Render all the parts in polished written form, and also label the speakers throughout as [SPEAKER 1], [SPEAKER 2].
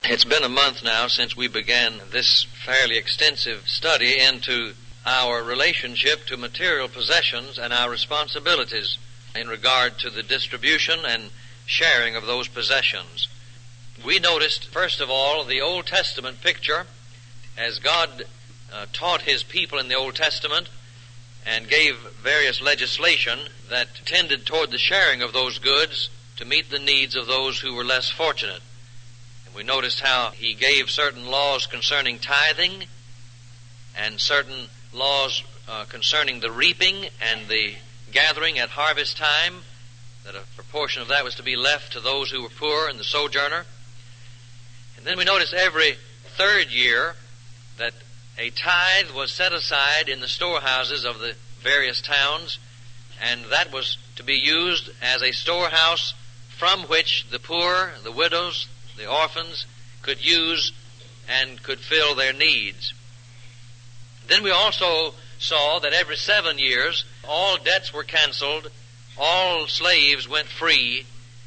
[SPEAKER 1] It's been a month now since we began this fairly extensive study into our relationship to material possessions and our responsibilities in regard to the distribution and sharing of those possessions. We noticed, first of all, the Old Testament picture as God taught His people in the Old Testament and gave various legislation that tended toward the sharing of those goods to meet the needs of those who were less fortunate. And we noticed how He gave certain laws concerning tithing and certain laws concerning the reaping and the gathering at harvest time, that a proportion of that was to be left to those who were poor and the sojourner. And then we noticed every third year that a tithe was set aside in the storehouses of the various towns, and that was to be used as a storehouse from which the poor, the widows, the orphans could use and could fill their needs. Then we also saw that every 7 years all debts were canceled, all slaves went free,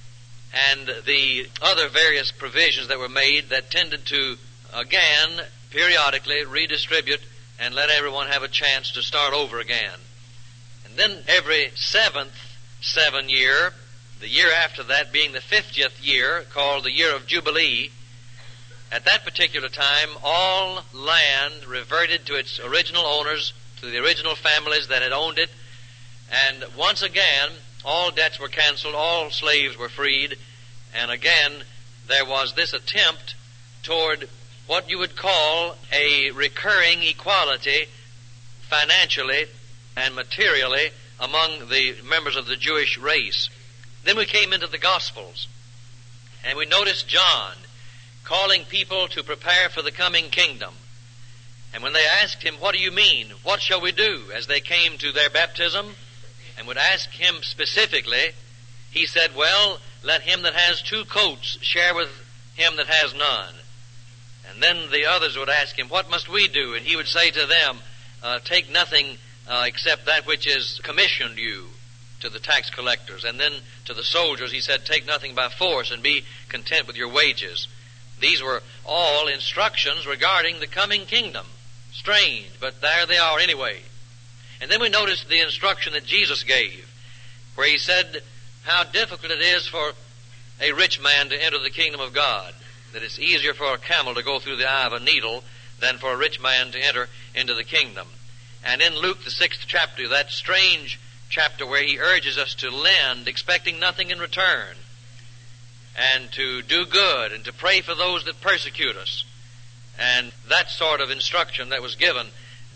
[SPEAKER 1] and the other various provisions that were made that tended to, again, periodically redistribute and let everyone have a chance to start over again. And then every seventh 7 year, the year after that being the 50th year, called the year of Jubilee, at that particular time all land reverted to its original owners, to the original families that had owned it, and once again all debts were canceled, all slaves were freed, and again there was this attempt toward what you would call a recurring equality financially and materially among the members of the Jewish race. Then we came into the Gospels, and we noticed John calling people to prepare for the coming kingdom. And when they asked him, "What do you mean? What shall we do?" as they came to their baptism and would ask him specifically, he said, "Well, let him that has 2 coats share with him that has none." And then the others would ask him, "What must we do?" And he would say to them, "Take nothing except that which is commissioned you," to the tax collectors. And then to the soldiers he said, "Take nothing by force and be content with your wages." These were all instructions regarding the coming kingdom. Strange, but there they are anyway. And then we noticed the instruction that Jesus gave, where He said how difficult it is for a rich man to enter the kingdom of God, that it's easier for a camel to go through the eye of a needle than for a rich man to enter into the kingdom. And in Luke, the 6th chapter, that strange chapter where He urges us to lend, expecting nothing in return, and to do good, and to pray for those that persecute us, and that sort of instruction that was given.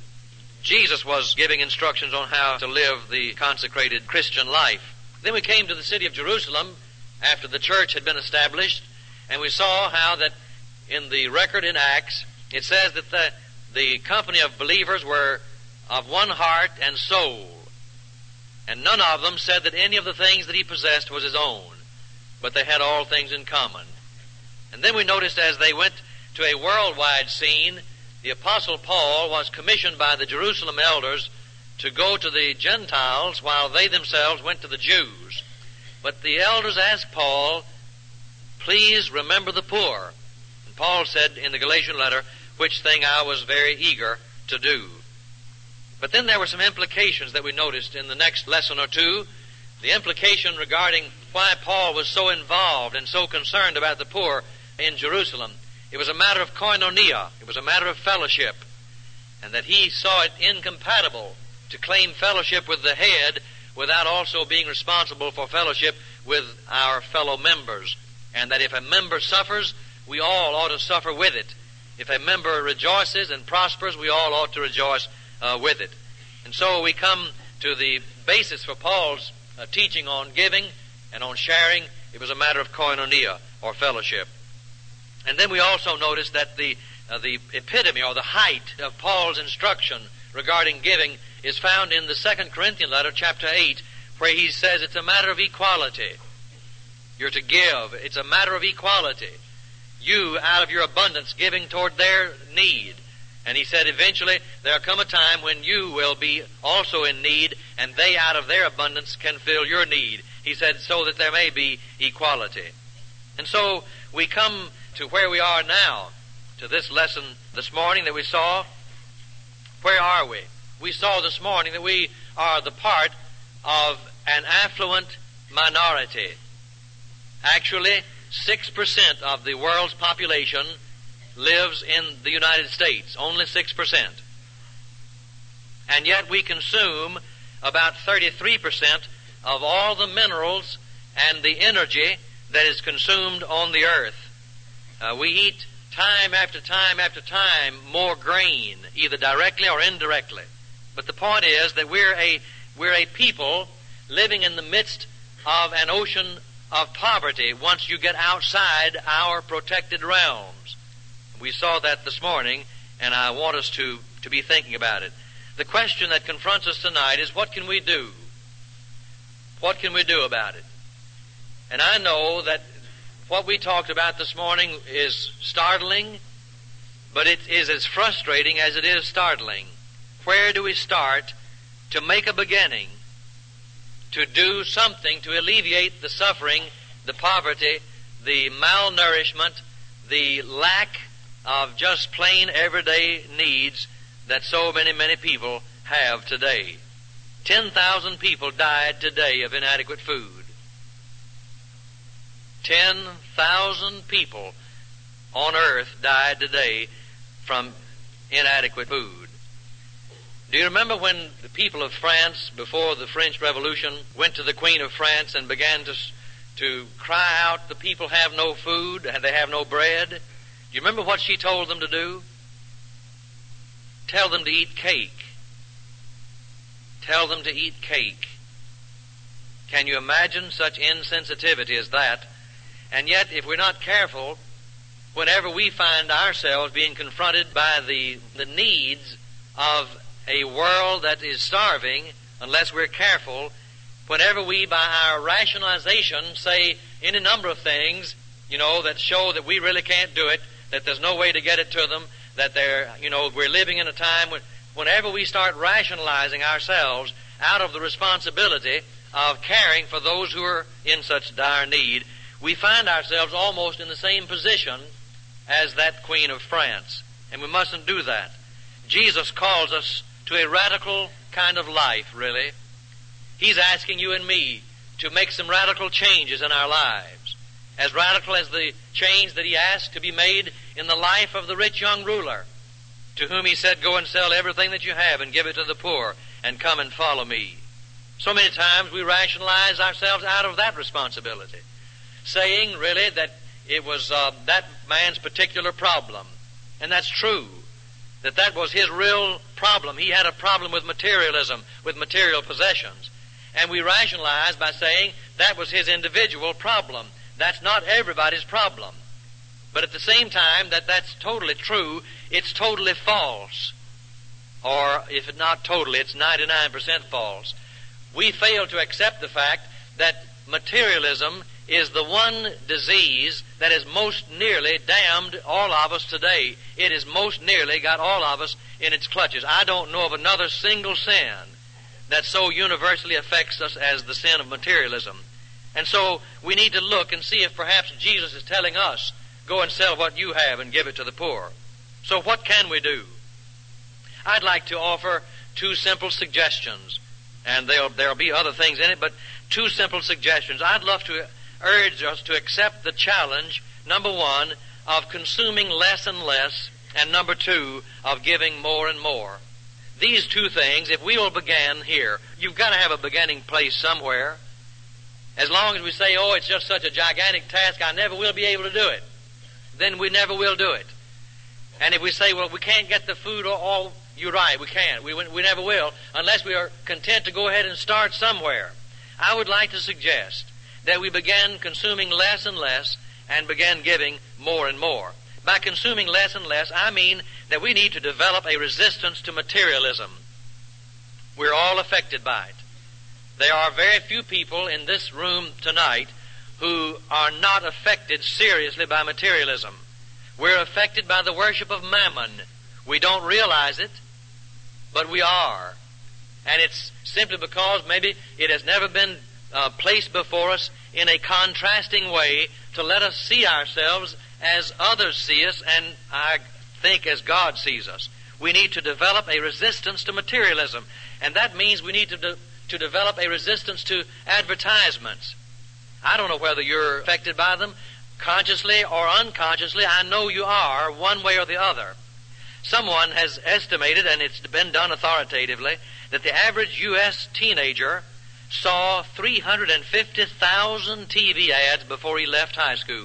[SPEAKER 1] Jesus was giving instructions on how to live the consecrated Christian life. Then we came to the city of Jerusalem after the church had been established, and we saw how that in the record in Acts, it says that the company of believers were of one heart and soul, and none of them said that any of the things that he possessed was his own, but they had all things in common. And then we noticed as they went to a worldwide scene, the Apostle Paul was commissioned by the Jerusalem elders to go to the Gentiles while they themselves went to the Jews. But the elders asked Paul, "Please remember the poor." And Paul said in the Galatian letter, "Which thing I was very eager to do." But then there were some implications that we noticed in the next lesson or two. The implication regarding why Paul was so involved and so concerned about the poor in Jerusalem. It was a matter of koinonia. It was a matter of fellowship. And that he saw it incompatible to claim fellowship with the head without also being responsible for fellowship with our fellow members. And that if a member suffers, we all ought to suffer with it. If a member rejoices and prospers, we all ought to rejoice with it. And so we come to the basis for Paul's teaching on giving and on sharing. It was a matter of koinonia, or fellowship. And then we also noticed that the epitome or the height of Paul's instruction regarding giving is found in the 2 Corinthians letter, chapter 8, where he says it's a matter of equality. You're to give. It's a matter of equality. You, out of your abundance, giving toward their need. And he said eventually there'll come a time when you will be also in need, and they out of their abundance can fill your need. He said so that there may be equality. And so we come to where we are now, to this lesson this morning that we saw, where are we? We saw this morning that we are the part of an affluent minority. Actually, 6% of the world's population lives in the United States, only 6%. And yet we consume about 33% of all the minerals and the energy that is consumed on the earth. We eat time after time after time more grain, either directly or indirectly. But the point is that we're a people living in the midst of an ocean of poverty once you get outside our protected realms. We saw that this morning, and I want us to be thinking about it. The question that confronts us tonight is, what can we do? What can we do about it? And I know that what we talked about this morning is startling, but it is as frustrating as it is startling. Where do we start to make a beginning, to do something to alleviate the suffering, the poverty, the malnourishment, the lack of just plain everyday needs that so many people have today? 10,000 people died today of inadequate food. 10,000 people on earth died today from inadequate food. Do you remember when the people of France, before the French Revolution, went to the Queen of France and began to cry out, the people have no food, they have no bread? Do you remember what she told them to do? Tell them to eat cake. Tell them to eat cake. Can you imagine such insensitivity as that? And yet, if we're not careful, whenever we find ourselves being confronted by the needs of a world that is starving, unless we're careful, whenever we, by our rationalization, say any number of things, that show that we really can't do it, that there's no way to get it to them, that we're living in a time whenever we start rationalizing ourselves out of the responsibility of caring for those who are in such dire need, we find ourselves almost in the same position as that Queen of France. And we mustn't do that. Jesus calls us to a radical kind of life, really. He's asking you and me to make some radical changes in our lives. As radical as the change that he asked to be made in the life of the rich young ruler, to whom he said, go and sell everything that you have and give it to the poor and come and follow me. So many times we rationalize ourselves out of that responsibility, saying really that it was that man's particular problem. And that's true, that was his real problem. He had a problem with materialism, with material possessions. And we rationalize by saying that was his individual problem. That's not everybody's problem. But at the same time that that's totally true, it's totally false. Or if it's not totally, it's 99% false. We fail to accept the fact that materialism is the one disease that has most nearly damned all of us today. It has most nearly got all of us in its clutches. I don't know of another single sin that so universally affects us as the sin of materialism. And so we need to look and see if perhaps Jesus is telling us, go and sell what you have and give it to the poor. So what can we do? I'd like to offer two simple suggestions, and there'll be other things in it, but two simple suggestions. I'd love to urge us to accept the challenge, number one, of consuming less and less, and number two, of giving more and more. These two things, if we will begin here, you've got to have a beginning place somewhere. As long as we say, oh, it's just such a gigantic task, I never will be able to do it, then we never will do it. And if we say, well, we can't get the food all, you're right, we can't. We never will, unless we are content to go ahead and start somewhere. I would like to suggest that we begin consuming less and less and begin giving more and more. By consuming less and less, I mean that we need to develop a resistance to materialism. We're all affected by it. There are very few people in this room tonight who are not affected seriously by materialism. We're affected by the worship of mammon. We don't realize it, but we are. And it's simply because maybe it has never been placed before us in a contrasting way to let us see ourselves as others see us, and I think as God sees us. We need to develop a resistance to materialism, and that means we need to develop a resistance to advertisements. I don't know whether you're affected by them, consciously or unconsciously. I know you are, one way or the other. Someone has estimated, and it's been done authoritatively, that the average U.S. teenager saw 350,000 TV ads before he left high school.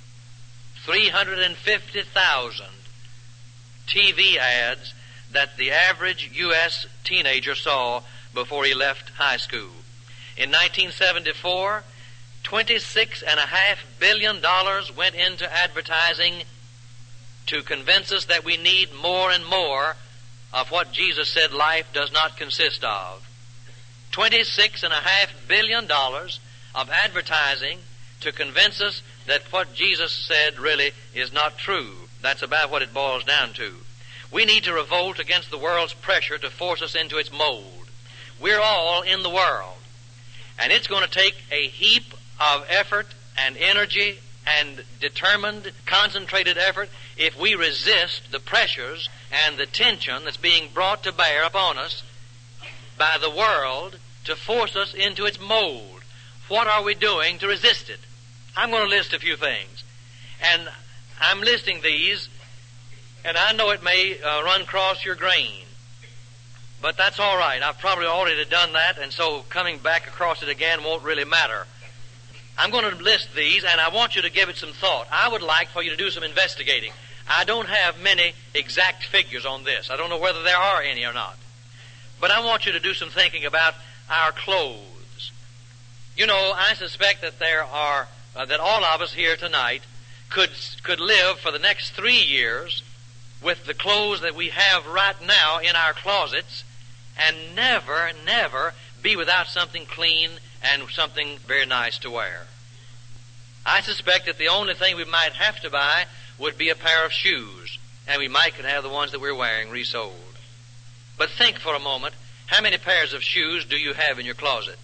[SPEAKER 1] 350,000 TV ads that the average U.S. teenager saw before he left high school. In 1974, $26.5 billion went into advertising to convince us that we need more and more of what Jesus said life does not consist of. $26.5 billion of advertising to convince us that what Jesus said really is not true. That's about what it boils down to. We need to revolt against the world's pressure to force us into its mold. We're all in the world, and it's going to take a heap of effort and energy and determined, concentrated effort if we resist the pressures and the tension that's being brought to bear upon us by the world to force us into its mold. What are we doing to resist it? I'm going to list a few things. And I'm listing these, and I know it may run across your grain. But that's all right. I've probably already done that, and so coming back across it again won't really matter. I'm going to list these, and I want you to give it some thought. I would like for you to do some investigating. I don't have many exact figures on this. I don't know whether there are any or not. But I want you to do some thinking about our clothes. You know, I suspect that there are, that all of us here tonight could live for the next 3 years with the clothes that we have right now in our closets and never be without something clean and something very nice to wear. I suspect that the only thing we might have to buy would be a pair of shoes, and we might could have the ones that we're wearing resold. But think for a moment, how many pairs of shoes do you have in your closet?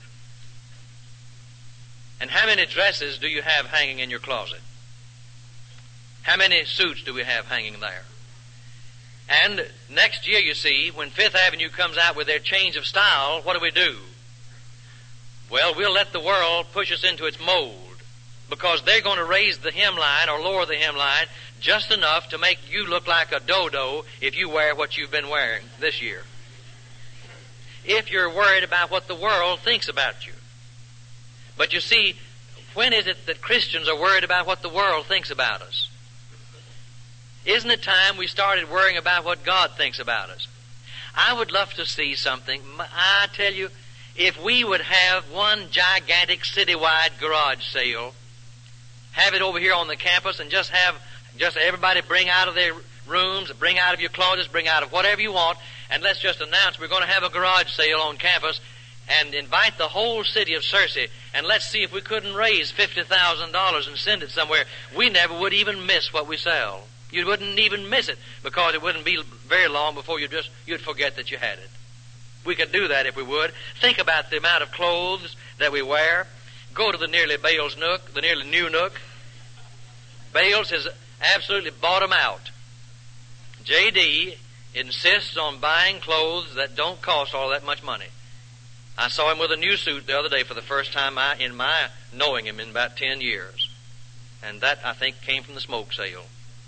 [SPEAKER 1] And how many dresses do you have hanging in your closet? How many suits do we have hanging there? And next year, you see, when Fifth Avenue comes out with their change of style, what do? Well, we'll let the world push us into its mold, because they're going to raise the hemline or lower the hemline just enough to make you look like a dodo if you wear what you've been wearing this year. If you're worried about what the world thinks about you. But you see, when is it that Christians are worried about what the world thinks about us? Isn't it time we started worrying about what God thinks about us? I would love to see something. I tell you, if we would have one gigantic citywide garage sale, have it over here on the campus, and just everybody bring out of their rooms, bring out of your closets, bring out of whatever you want, and let's just announce we're going to have a garage sale on campus and invite the whole city of Searcy, and let's see if we couldn't raise $50,000 and send it somewhere. We never would even miss what we sell. You wouldn't even miss it, because it wouldn't be very long before you'd forget that you had it. We could do that if we would. Think about the amount of clothes that we wear. Go to the Nearly Bales Nook, the Nearly New Nook. Bales has absolutely bought them out. J.D. insists on buying clothes that don't cost all that much money. I saw him with a new suit the other day for the first time in my knowing him in about 10 years. And that, I think, came from the smoke sale.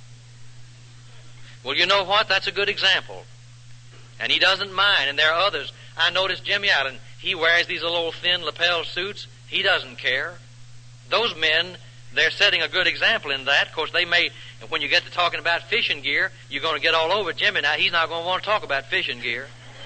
[SPEAKER 1] Well, you know what? That's a good example. And he doesn't mind, and there are others. I noticed Jimmy Allen. He wears these little old thin lapel suits. He doesn't care. Those men, they're setting a good example in that. Of course, they may, when you get to talking about fishing gear, you're going to get all over Jimmy now. He's not going to want to talk about fishing gear.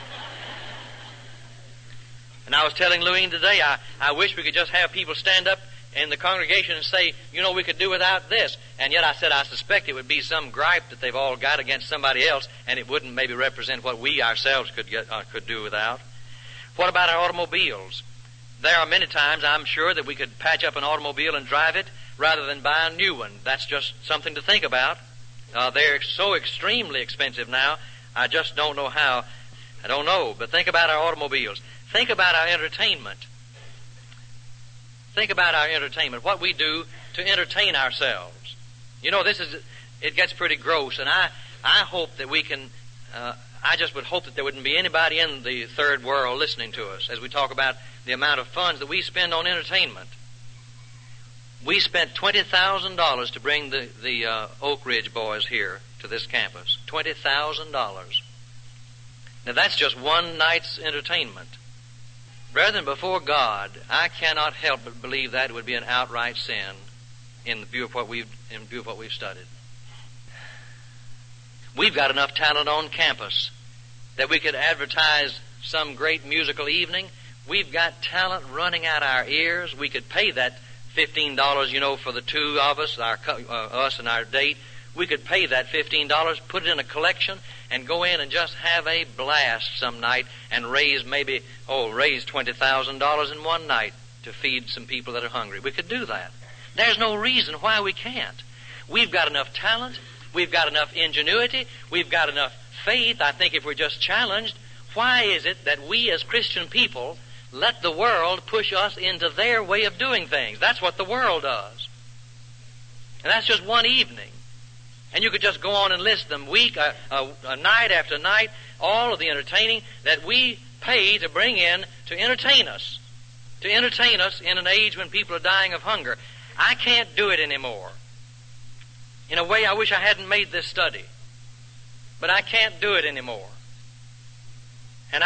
[SPEAKER 1] And I was telling Louine today, I wish we could just have people stand up in the congregation and say, you know, we could do without this. And yet I said I suspect it would be some gripe that they've all got against somebody else, and it wouldn't maybe represent what we ourselves could do without. What about our automobiles? There are many times, I'm sure, that we could patch up an automobile and drive it rather than buy a new one. That's just something to think about. They're so extremely expensive now, I just don't know how. I don't know, but think about our automobiles. Think about our entertainment. Think about our entertainment, what we do to entertain ourselves. You know, it gets pretty gross, and I hope that we can, I just would hope that there wouldn't be anybody in the third world listening to us as we talk about the amount of funds that we spend on entertainment. We spent $20,000 to bring the Oak Ridge boys here to this campus. $20,000. Now that's just one night's entertainment. Brethren, before God, I cannot help but believe that would be an outright sin in view of what we've studied. We've got enough talent on campus that we could advertise some great musical evening. We've got talent running out our ears. We could pay that $15, for the two of us, us and our date. We could pay that $15, put it in a collection, and go in and just have a blast some night and raise $20,000 in one night to feed some people that are hungry. We could do that. There's no reason why we can't. We've got enough talent. We've got enough ingenuity. We've got enough faith. I think if we're just challenged, why is it that we as Christian people let the world push us into their way of doing things? That's what the world does. And that's just one evening. And you could just go on and list them night after night, all of the entertaining that we pay to bring in to entertain us in an age when people are dying of hunger. I can't do it anymore. In a way, I wish I hadn't made this study. But I can't do it anymore. And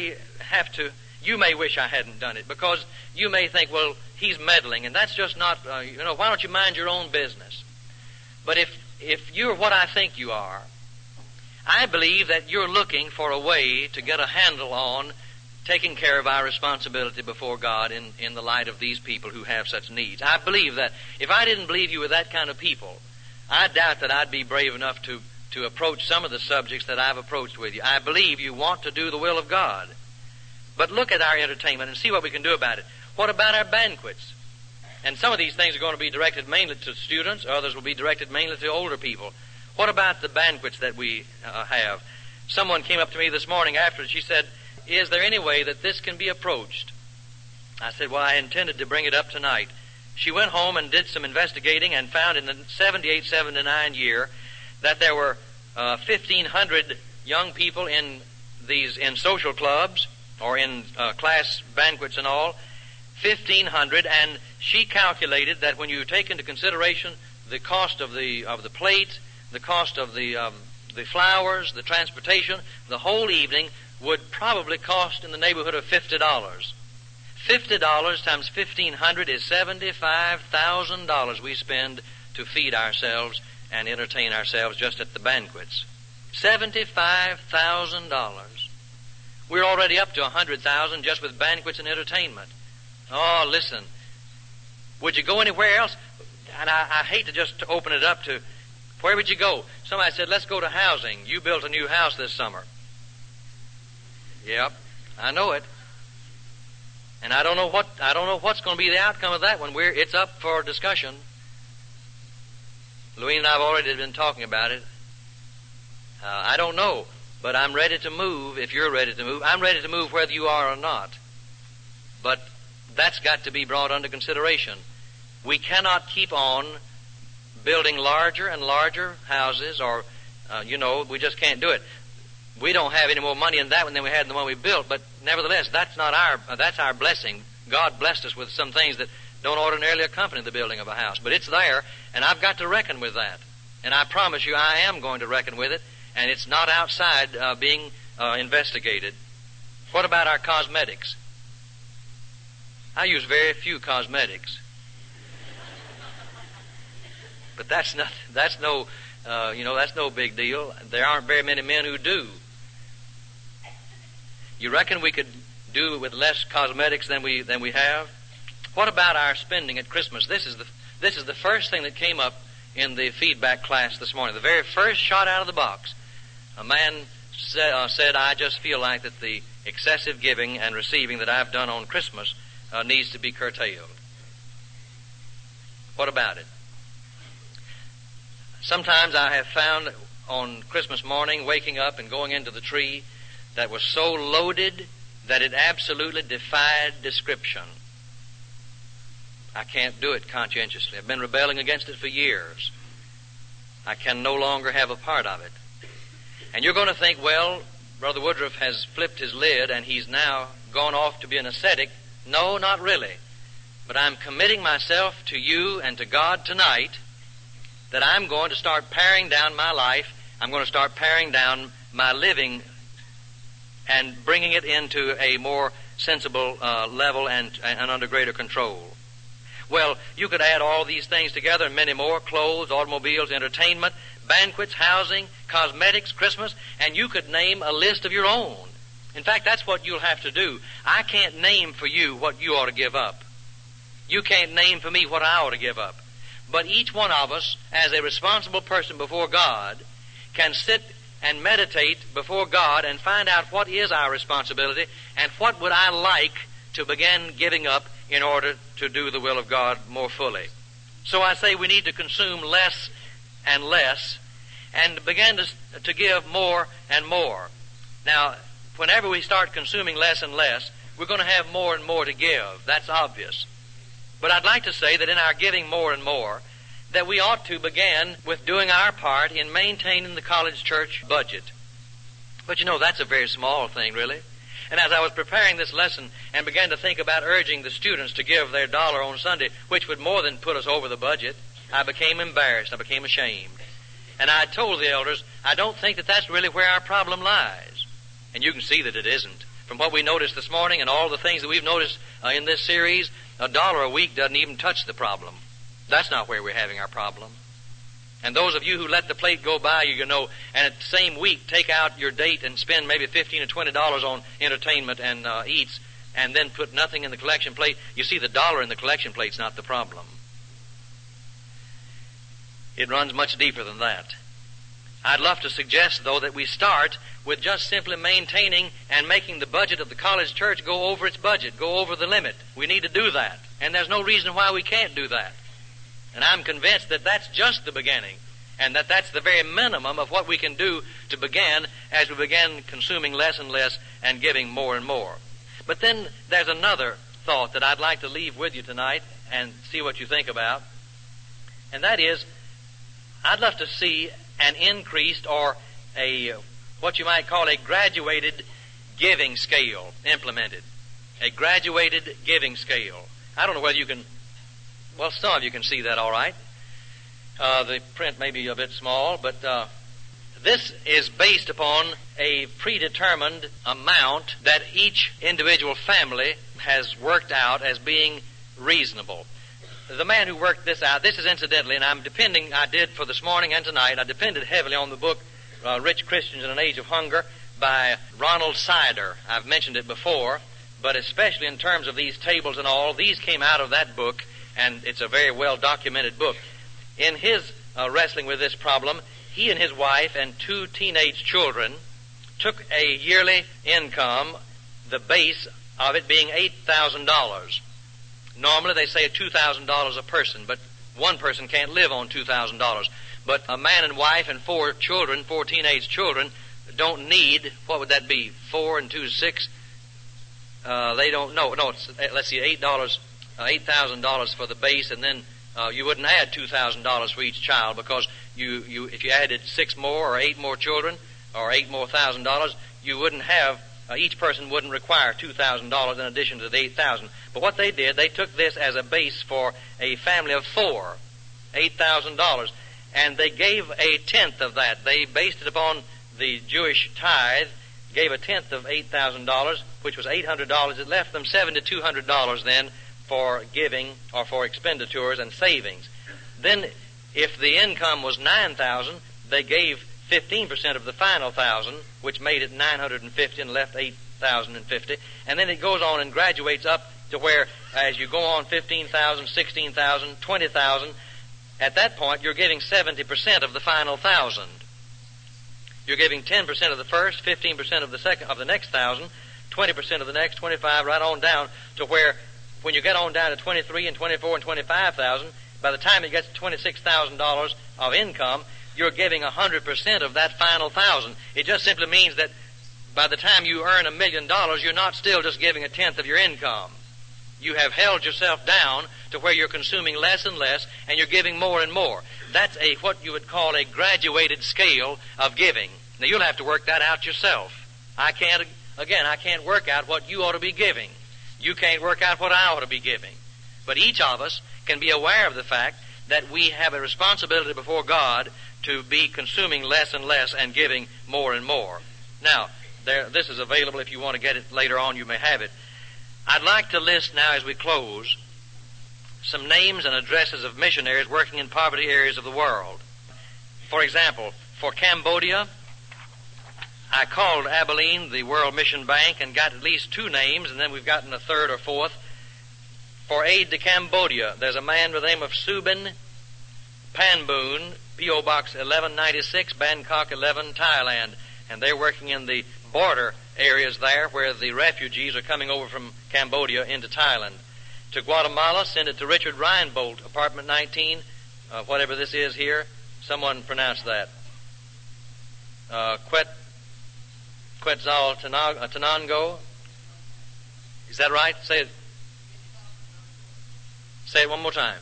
[SPEAKER 1] you may wish I hadn't done it, because you may think, well, he's meddling, and that's just not, why don't you mind your own business? But if you're what I think you are, I believe that you're looking for a way to get a handle on taking care of our responsibility before God in the light of these people who have such needs. I believe that if I didn't believe you were that kind of people, I doubt that I'd be brave enough to approach some of the subjects that I've approached with you. I believe you want to do the will of God. But look at our entertainment and see what we can do about it. What about our banquets? And some of these things are going to be directed mainly to students. Others will be directed mainly to older people. What about the banquets that we have? Someone came up to me this morning after. She said, is there any way that this can be approached? I said, well, I intended to bring it up tonight. She went home and did some investigating and found in the 78-79 year that there were 1,500 young people in social clubs or in class banquets and all, 1,500, and she calculated that when you take into consideration the cost of the plate, the cost of the flowers, the transportation, the whole evening would probably cost in the neighborhood of $50. $50 times 1,500 is $75,000 we spend to feed ourselves and entertain ourselves just at the banquets. $75,000. We're already up to $100,000 just with banquets and entertainment. Oh, listen. Would you go anywhere else? And I hate to just open it up to, where would you go? Somebody said, let's go to housing. You built a new house this summer. Yep, I know it. And I don't know what's going to be the outcome of that one. It's up for discussion. Louise and I have already been talking about it. I don't know, but I'm ready to move if you're ready to move. I'm ready to move whether you are or not. But that's got to be brought under consideration. We cannot keep on building larger and larger houses or, we just can't do it. We don't have any more money in that one than we had in the one we built, but nevertheless, that's our blessing. God blessed us with some things that don't ordinarily accompany the building of a house, but it's there, and I've got to reckon with that. And I promise you I am going to reckon with it, and it's not outside being investigated. What about our cosmetics? I use very few cosmetics. But that's no big deal. There aren't very many men who do. You reckon we could do it with less cosmetics than we have? What about our spending at Christmas? This is the first thing that came up in the feedback class this morning. The very first shot out of the box. A man said, I just feel like that the excessive giving and receiving that I've done on Christmas needs to be curtailed. What about it? Sometimes I have found on Christmas morning, waking up and going into the tree, that was so loaded that it absolutely defied description. I can't do it conscientiously. I've been rebelling against it for years. I can no longer have a part of it. And you're going to think, well, Brother Woodruff has flipped his lid and he's now gone off to be an ascetic. No, not really. But I'm committing myself to you and to God tonight that I'm going to start paring down my life. I'm going to start paring down my living and bringing it into a more sensible level and under greater control. Well, you could add all these things together and many more: clothes, automobiles, entertainment, banquets, housing, cosmetics, Christmas, and you could name a list of your own. In fact, that's what you'll have to do. I can't name for you what you ought to give up. You can't name for me what I ought to give up. But each one of us, as a responsible person before God, can sit and meditate before God and find out what is our responsibility and what would I like to begin giving up in order to do the will of God more fully. So I say we need to consume less and less and begin to give more and more. Now, whenever we start consuming less and less, we're going to have more and more to give. That's obvious. But I'd like to say that in our giving more and more, that we ought to begin with doing our part in maintaining the college church budget. But that's a very small thing, really. And as I was preparing this lesson and began to think about urging the students to give their dollar on Sunday, which would more than put us over the budget, I became embarrassed. I became ashamed. And I told the elders, I don't think that that's really where our problem lies. And you can see that it isn't. From what we noticed this morning and all the things that we've noticed in this series, $1 a week doesn't even touch the problem. That's not where we're having our problem. And those of you who let the plate go by you, and at the same week take out your date and spend maybe $15 or $20 on entertainment and eats, and then put nothing in the collection plate, you see the dollar in the collection plate's not the problem. It runs much deeper than that. I'd love to suggest, though, that we start with just simply maintaining and making the budget of the college church go over its budget, go over the limit. We need to do that. And there's no reason why we can't do that. And I'm convinced that that's just the beginning, and that that's the very minimum of what we can do to begin as we begin consuming less and less and giving more and more. But then there's another thought that I'd like to leave with you tonight and see what you think about. And that is, I'd love to see an increased or what you might call a graduated giving scale implemented. A graduated giving scale. I don't know whether you can, well, some of you can see that all right. The print may be a bit small, but this is based upon a predetermined amount that each individual family has worked out as being reasonable. The man who worked this out, this is incidentally, and I did for this morning and tonight, I depended heavily on the book Rich Christians in an Age of Hunger by Ronald Sider. I've mentioned it before, but especially in terms of these tables and all, these came out of that book, and it's a very well-documented book. In his wrestling with this problem, he and his wife and 2 teenage children took a yearly income, the base of it being $8,000. Normally they say $2,000 a person, but one person can't live on $2,000. But a man and wife and 4 children, 4 teenage children, don't need, what would that be, 4 and 2 is 6? They don't, no, let's see, $8,000 for the base, and then you wouldn't add $2,000 for each child, because if you added 6 more or 8 more children or $8 more thousand, you wouldn't have, each person wouldn't require $2,000 in addition to the $8,000. But what they did, they took this as a base for a family of 4, $8,000, and they gave a tenth of that. They based it upon the Jewish tithe, gave a tenth of $8,000, which was $800. It left them $7,200 then for giving or for expenditures and savings. Then, if the income was $9,000, they gave 15% of the final $1,000, which made it $950 and left $8,050. And then it goes on and graduates up to where, as you go on, $15,000, $16,000, $20,000. At that point, you're giving 70% of the final $1,000. You're giving 10% of the first, 15% of the second, of the next $1,000, 20% of the next, 25, right on down to where, when you get on down to 23 and 24 and 25,000, by the time it gets to $26,000 of income, you're giving 100% of that final $1,000. It just simply means that by the time you earn $1 million, you're not still just giving a tenth of your income. You have held yourself down to where you're consuming less and less, and you're giving more and more. That's what you would call a graduated scale of giving. Now, you'll have to work that out yourself. I can't work out what you ought to be giving. You can't work out what I ought to be giving. But each of us can be aware of the fact that we have a responsibility before God to be consuming less and less and giving more and more. Now, this is available. If you want to get it later on, you may have it. I'd like to list now, as we close, some names and addresses of missionaries working in poverty areas of the world. For example, for Cambodia, I called Abilene, the World Mission Bank, and got at least 2 names, and then we've gotten a third or fourth. For aid to Cambodia, there's a man by the name of Subin Panboon, P.O. Box 1196, Bangkok 11, Thailand. And they're working in the border areas there where the refugees are coming over from Cambodia into Thailand. To Guatemala, send it to Richard Reinbold, apartment 19, whatever this is here. Someone pronounce that. Quetzaltenango. Is that right? Say it one more time.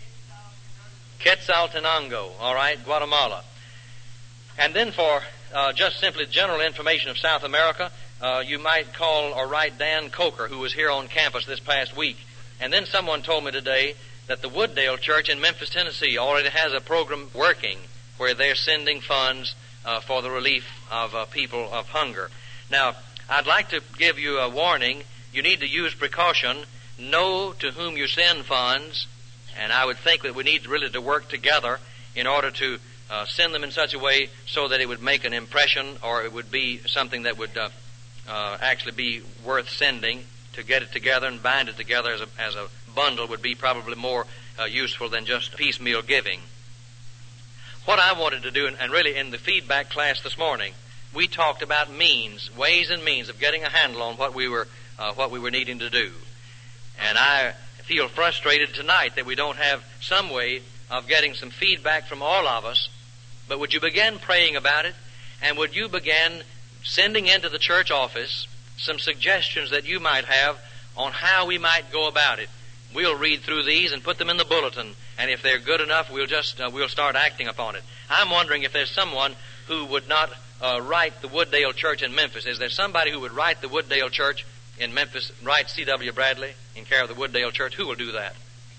[SPEAKER 1] Quetzaltenango. All right, Guatemala. And then for just simply general information of South America, you might call or write Dan Coker, who was here on campus this past week. And then someone told me today that the Wooddale Church in Memphis, Tennessee already has a program working where they're sending funds for the relief of people of hunger. Now, I'd like to give you a warning. You need to use precaution. Know to whom you send funds, and I would think that we need really to work together in order to send them in such a way so that it would make an impression, or it would be something that would actually be worth sending. To get it together and bind it together as a bundle would be probably more useful than just piecemeal giving. What I wanted to do, and really in the feedback class this morning, we talked about ways and means of getting a handle on what we were needing to do. And I feel frustrated tonight that we don't have some way of getting some feedback from all of us. But would you begin praying about it? And would you begin sending into the church office some suggestions that you might have on how we might go about it? We'll read through these and put them in the bulletin. And if they're good enough, we'll start acting upon it. I'm wondering if there's someone who would not write the Wooddale Church in Memphis. Is there somebody who would write the Wooddale Church in Memphis, write C.W. Bradley in care of the Wooddale Church? Who will do that?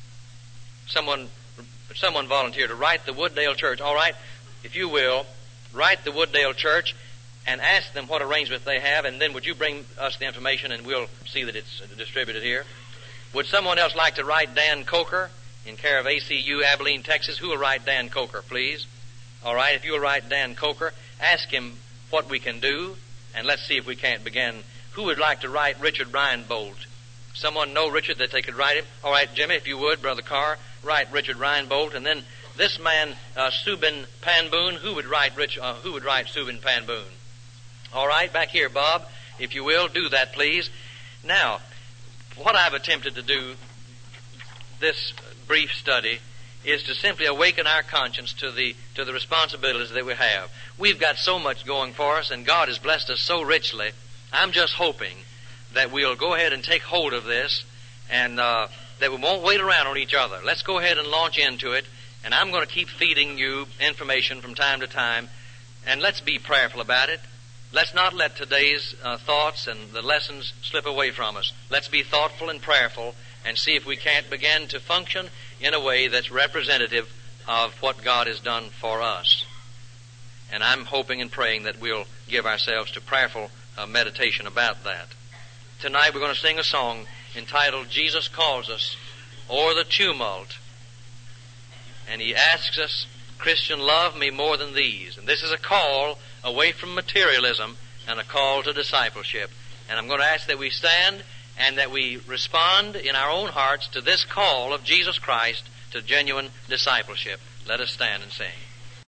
[SPEAKER 1] Someone volunteer to write the Wooddale Church. All right, if you will, write the Wooddale Church and ask them what arrangement they have, and then would you bring us the information and we'll see that it's distributed here. Would someone else like to write Dan Coker in care of ACU, Abilene, Texas? Who will write Dan Coker, please? All right, if you'll write Dan Coker, ask him what we can do, and let's see if we can't begin. Who would like to write Richard Reinbold? Someone know Richard that they could write him? All right, Jimmy, if you would, Brother Carr, write Richard Reinbold. And then this man, Subin Panboon, who would write Subin Panboon? All right, back here, Bob, if you will, do that, please. Now, what I've attempted to do this brief study is to simply awaken our conscience to the responsibilities that we have. We've got so much going for us, and God has blessed us so richly. I'm just hoping that we'll go ahead and take hold of this, and that we won't wait around on each other. Let's go ahead and launch into it, and I'm going to keep feeding you information from time to time, and let's be prayerful about it. Let's not let today's thoughts and the lessons slip away from us. Let's be thoughtful and prayerful and see if we can't begin to function in a way that's representative of what God has done for us. And I'm hoping and praying that we'll give ourselves to prayerful meditation about that. Tonight we're going to sing a song entitled Jesus Calls Us O'er the Tumult. And he asks us, Christian, love me more than these. And this is a call away from materialism and a call to discipleship. And I'm going to ask that we stand and that we respond in our own hearts to this call of Jesus Christ to genuine discipleship. Let us stand and sing.